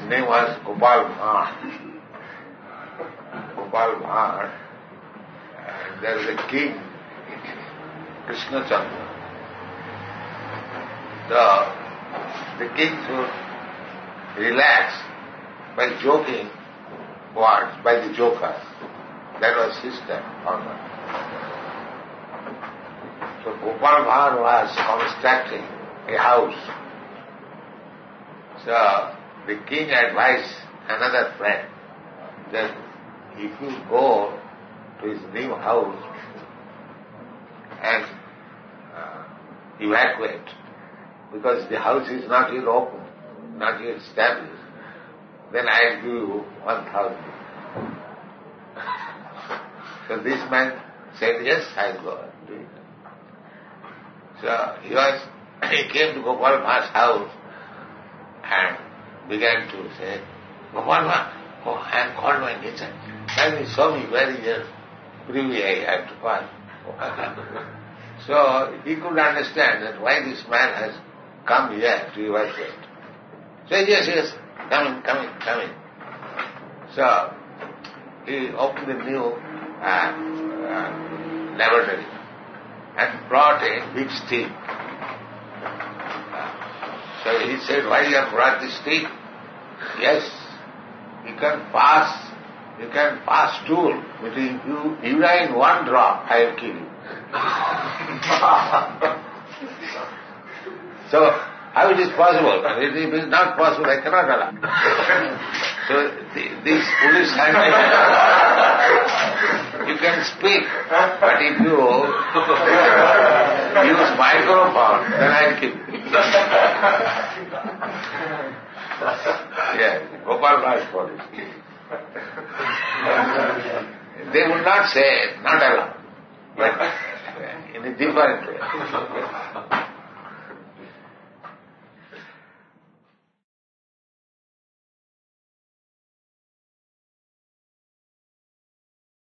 name was Gopal Bhan. Gopal Bhan. And there was a king, Krishna Chandra. The king should relax by joking words by the jokers. That was his time, honor. So Gopal Bhan was constructing a house. So the king advised another friend that if you go to his new house and evacuate, because the house is not yet open, not yet established, then I'll give you 1,000. So this man said, yes, I'll go and do it. So he came to Gopal Bhan's house and began to say, Gopal Bhan, I am called my nature. Can you show me where is your privy I have to pass? So he could understand that why this man has come here to evacuate. So yes, come in. So he opened the new laboratory and brought a big stick. So he said, why you have brought this stick? Yes, you can pass stool between you urine one drop, I will kill you. So how it is possible? If it is not possible, I cannot allow. So this foolish handwriting, you can speak, but if you use microphone, then I will kill you. Yes, Gopal Bha's policy. They would not say, not allowed, but in a different way.